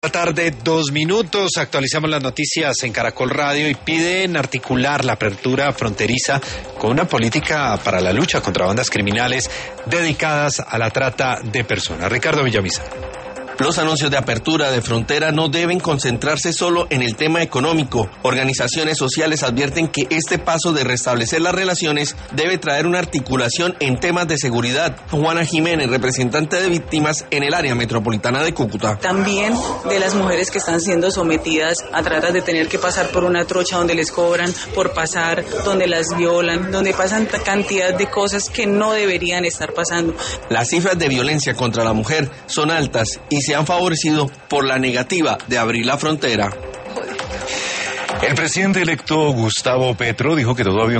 Tarde, 2 minutos, actualizamos las noticias en Caracol Radio y piden articular la apertura fronteriza con una política para la lucha contra bandas criminales dedicadas a la trata de personas. Ricardo Villamizar. Los anuncios de apertura de frontera no deben concentrarse solo en el tema económico. Organizaciones sociales advierten que este paso de restablecer las relaciones debe traer una articulación en temas de seguridad. Juana Jiménez, representante de víctimas en el área metropolitana de Cúcuta. También de las mujeres que están siendo sometidas a tratas de tener que pasar por una trocha donde les cobran por pasar, donde las violan, donde pasan cantidad de cosas que no deberían estar pasando. Las cifras de violencia contra la mujer son altas y se han favorecido por la negativa de abrir la frontera. El presidente electo Gustavo Petro dijo que todo avión